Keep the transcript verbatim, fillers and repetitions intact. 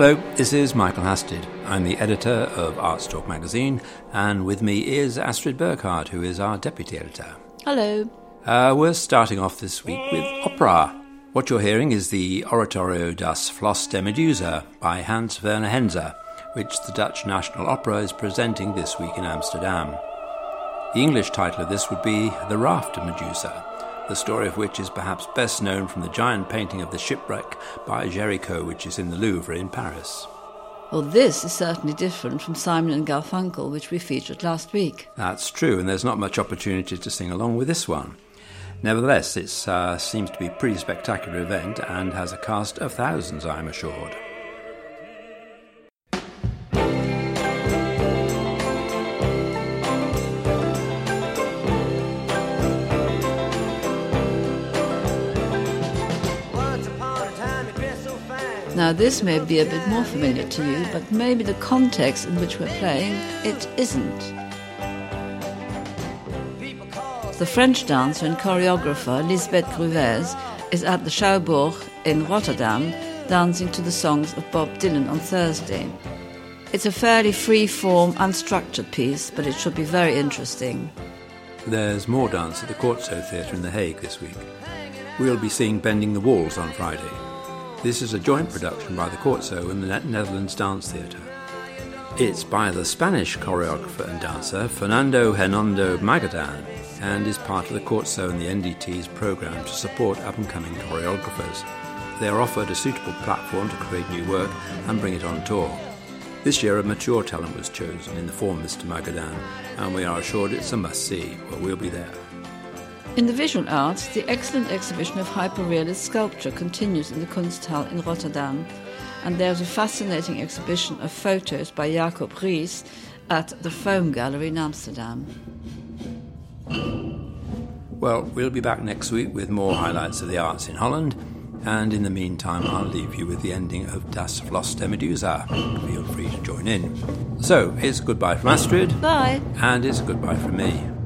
Hello, this is Michael Hasted. I'm the editor of Arts Talk magazine, and with me is Astrid Burkhardt, who is our deputy editor. Hello. Uh, we're starting off this week with opera. What you're hearing is the Oratorio das Floss der Medusa by Hans Werner Henze, which the Dutch National Opera is presenting this week in Amsterdam. The English title of this would be The Raft of Medusa, the story of which is perhaps best known from the giant painting of the shipwreck by Géricault, which is in the Louvre in Paris. Well, this is certainly different from Simon and Garfunkel, which we featured last week. That's true, and there's not much opportunity to sing along with this one. Nevertheless, it uh, seems to be a pretty spectacular event and has a cast of thousands, I'm assured. Now, this may be a bit more familiar to you, but maybe the context in which we're playing it isn't. The French dancer and choreographer Lisbeth Gruvez is at the Schouwburg in Rotterdam dancing to the songs of Bob Dylan on Thursday. It's a fairly free-form, unstructured piece, but it should be very interesting. There's more dance at the Corso Theatre in The Hague this week. We'll be seeing Bending the Walls on Friday. This is a joint production by the Corso and the Netherlands Dance Theatre. It's by the Spanish choreographer and dancer Fernando Hernando Magadan and is part of the Corso and the N D T's programme to support up-and-coming choreographers. They are offered a suitable platform to create new work and bring it on tour. This year a mature talent was chosen in the form of Mister Magadan, and we are assured it's a must-see, but we'll be there. In the visual arts, the excellent exhibition of hyperrealist sculpture continues in the Kunsthal in Rotterdam, and there's a fascinating exhibition of photos by Jacob Ries at the Foam Gallery in Amsterdam. Well, we'll be back next week with more highlights of the arts in Holland, and in the meantime I'll leave you with the ending of Das Floss der Medusa. Feel free to join in. So, it's goodbye from Astrid. Bye. And it's goodbye from me.